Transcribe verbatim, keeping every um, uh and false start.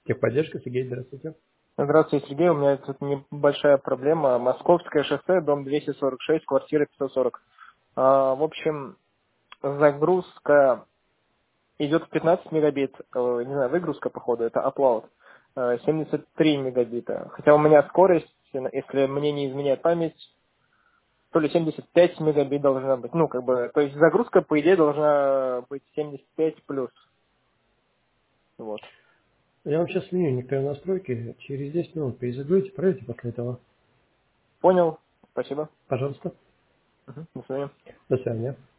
Техподдержка, Сергей, здравствуйте. Здравствуйте, Сергей. У меня тут небольшая проблема. Московское шоссе, дом двести сорок шесть, квартира пятьсот сорок. А, в общем, загрузка идет в пятнадцать мегабит. Э, Не знаю, выгрузка, походу, это upload. э, семьдесят три мегабита. Хотя у меня скорость, если мне не изменяет память, то ли семьдесят пять мегабит должна быть. Ну, как бы, то есть загрузка, по идее, должна быть семьдесят пять плюс. Вот. Я вам сейчас сменю некоторые настройки. Через десять минут перезагрузите, проверьте после этого. Понял. Спасибо. Пожалуйста. Мгм. До свидания. До свидания.